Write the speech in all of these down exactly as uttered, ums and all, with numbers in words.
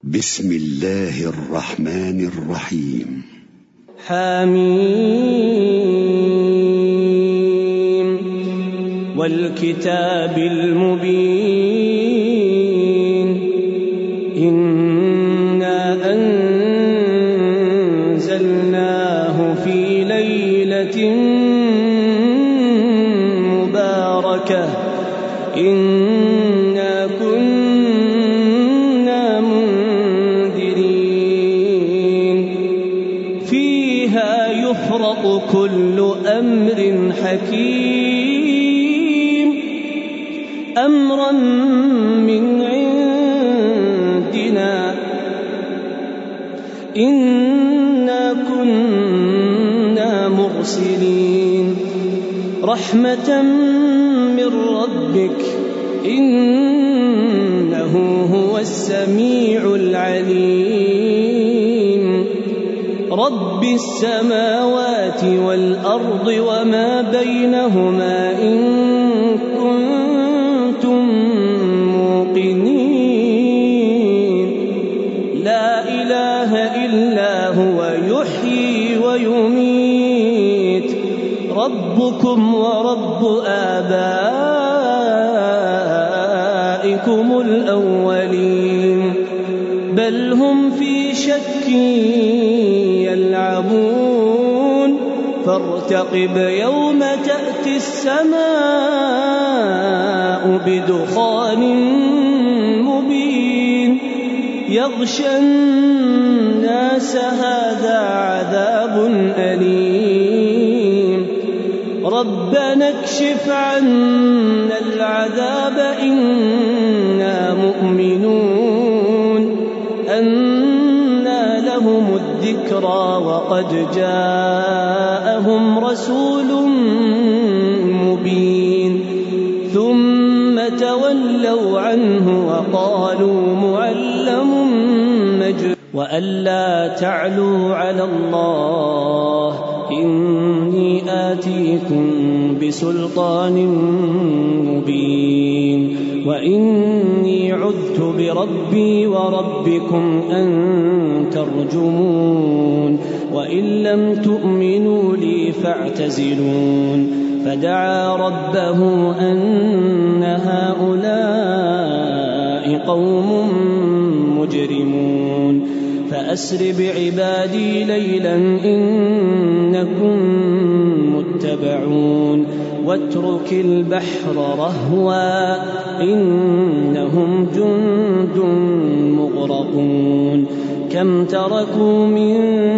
بسم الله الرحمن الرحيم. حميم والكتاب المبين إنا أنزلناه في ليلة مباركة إنا كنا منذرين فيها يفرق كل أمر حكيم أمرا من عندنا إنا كنا مرسلين رحمة من ربك إنه هو السميع العليم رب السماوات والأرض وما بينهما إن كنتم موقنين لا إله إلا هو يحيي ويميت ربكم ورب آبائكم الأولين بل هم في شك يلعبون فارتقب يوم تأتي السماء بدخان مبين يغشى الناس هذا عذاب أليم ربنا اكشف عنا العذاب إنا مؤمنون أنى لهم الذكرى وقد جاءهم رسول مبين ثم تولوا عنه وقالوا معلم مجنون وألا تعلوا على الله إني آتيكم بسلطان مبين وإني عذت بربي وربكم أن ترجمون وإن لم تؤمنوا لي فاعتزلون فدعا ربه أن هؤلاء قوم مجرمون فأسر بعبادي ليلا إنكم متبعون واترك البحر رهوا إنهم جند مغرقون كم تركوا من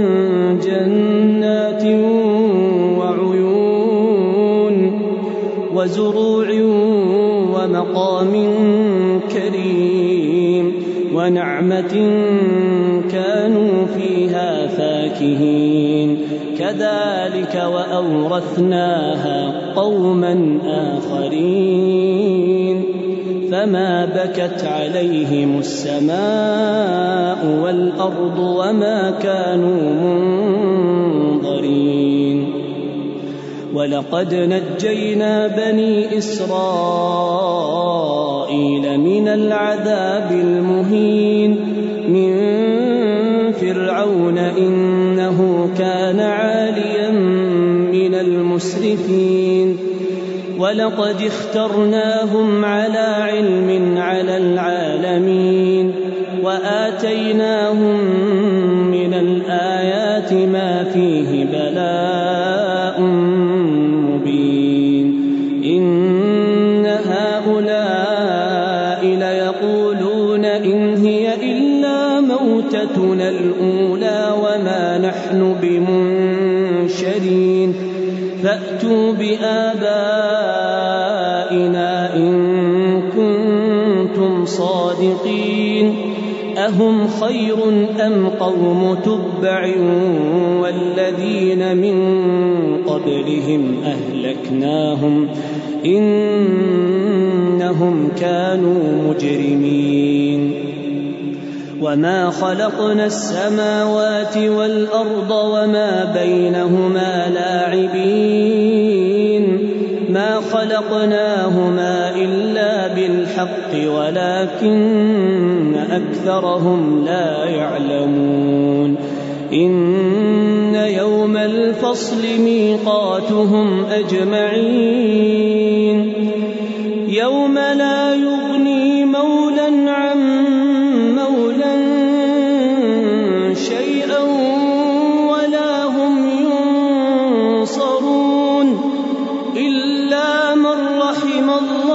جنات وعيون وزروع ومقام كريم ونعمة كانوا فيها فاكهين كذلك وأورثناها قوما آخرين فما بكت عليهم السماء والأرض وما كانوا منظرين ولقد نجينا بني إسرائيل من العذاب المهين من فرعون إنه كان عاليا من المسرفين ولقد اخترناهم على علم على العالمين وآتيناهم من الآيات ما فيه بلاء مبين إن هؤلاء ليقولون إن هي إلا موتتنا الأولى وما نحن بمنشرين فأتوا بآبائنا إن كنتم صادقين أهم خير أم قوم تبع والذين من قبلهم أهلكناهم إنهم كانوا مجرمين وما خلقنا السماوات والأرض وما بينهما لاعبين ما خلقناهما إلا بالحق ولكن أكثرهم لا يعلمون إن يوم الفصل ميقاتهم أجمعين يوم لا يغني مولا عن مولا شيئا ولا هم ينصرون إلا من رحم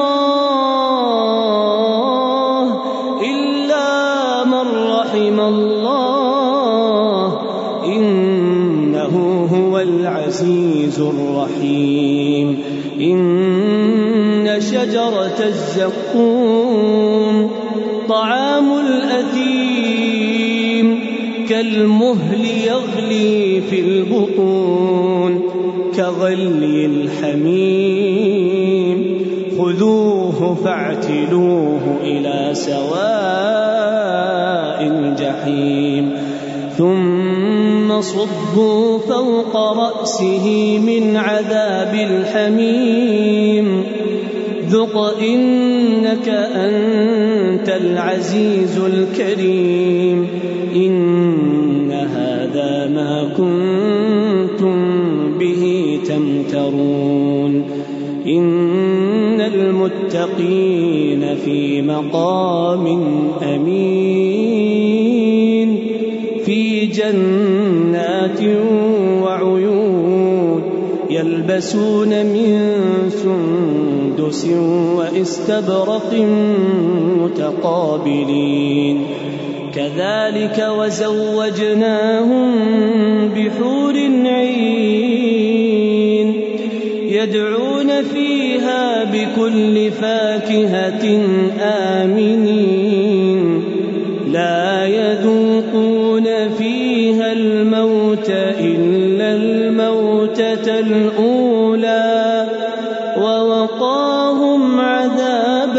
الله إلا من رحم الله إنه هو العزيز الرحيم إن شجرة الزقوم طعام الأثيم كالمهل يغلي في البطون كغلي الحميم خذوه فاعتلوه إلى سواء الجحيم ثم صبوا فوق رأسه من عذاب الحميم ذق إنك أنت العزيز الكريم إن هذا ما كنتم به تمترون إن المتقين في مقام أمين في جنات وعيون يلبسون من سندس وإستبرق متقابلين كذلك وزوجناهم بحور عين يدعون فيها بكل فاكهة آمنين لا يذوقون فيها الموت إلا الموتة الأولى ووقاهم عذاب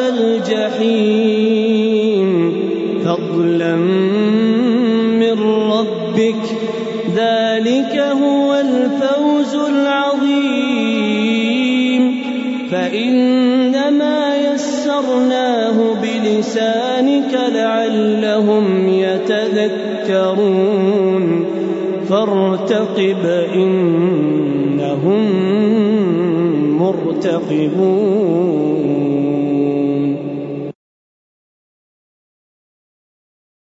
الجحيم فضلا من ربك ذلك هو الفوز العظيم فإنما يسرناه بلسانك لعلهم يتذكرون فارتقب إنهم مرتقبون